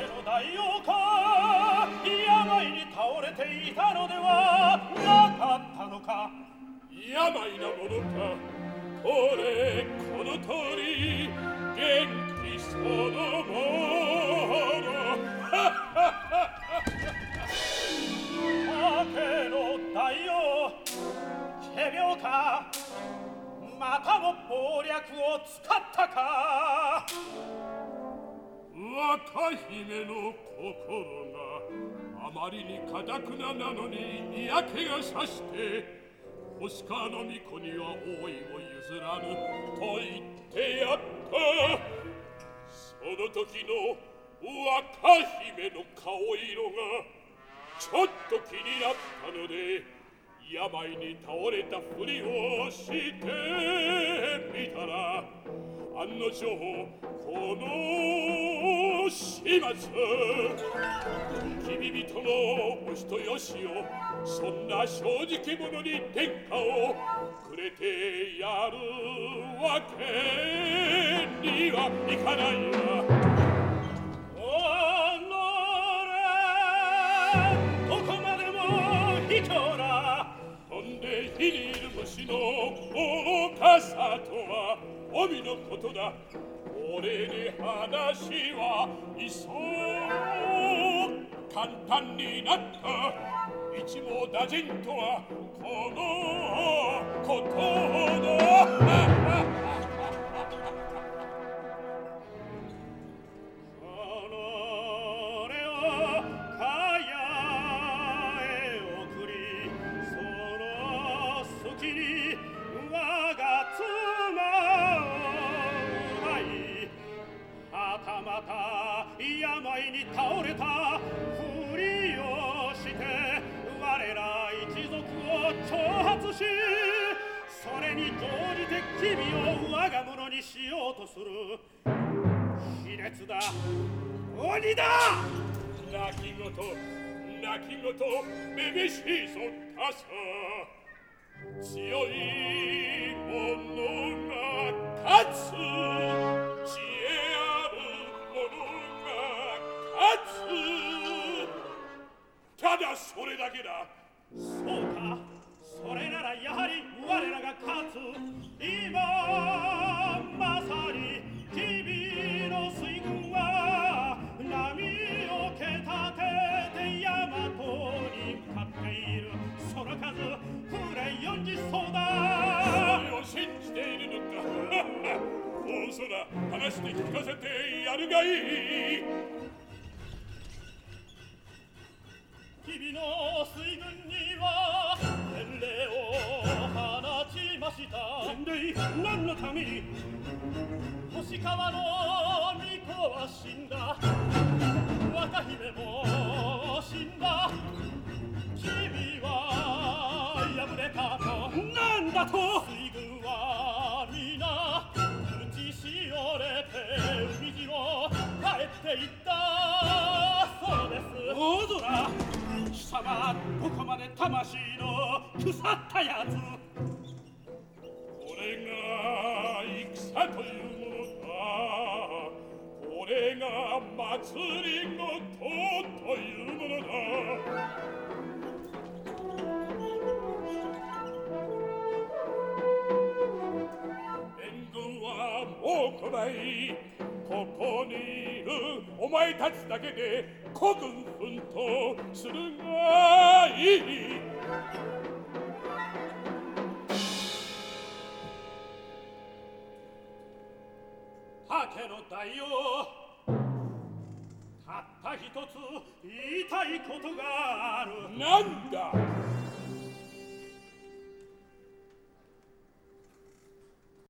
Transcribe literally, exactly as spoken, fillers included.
の大王か病に倒れていたのではなかったのか。 病なものか。これこの通り元気そのもの。 竹の大王仮病か。またも謀略を使ったか。 若姫の心があまりに堅くななのに嫌気がさして星川の巫女には王位を譲らぬと言ってやった。その時の若姫の顔色がちょっと気になったので病に倒れたふりをしてみたら案の定この始末君人のお人よしをそんな正直者に天下をくれてやるわけにはいかないわ。 おのれどこまでも卑怯な飛んで火にいる虫の愚かさとはおみのことだ。俺に話はいっそう簡単になった。一網打尽とはこのことだ。 また病に倒れたふりをして我ら一族を挑発しそれに乗じて君を我が物にしようとする卑劣だ鬼だ。 泣き言泣き言めめしいぞ他者。強い者が勝つ知恵ある者が勝つ。ただそれだけだ。 そうかそれならやはり我らが勝つ。今まさに君の水軍は波を蹴立てて大和に向かっている。その数風来四十艘だ。 それを信じているのか。大空話して聞かせてやるがいい。 君の水軍には伝令を放ちました。伝令何のために。星川の巫女は死んだ。若姫も死んだ。君は敗れたと。なんだと。水軍は皆打ちしおれて海路を帰っていった。そうです。大空貴様どこまで魂の腐ったやつ。 これが戦というものだ。これが祭りごとというものだ。援軍はもう来ない。ここにいるお前たちだけで孤軍奮闘するがいい。 竹の大王たった一つ言いたいことがある。 なんだ。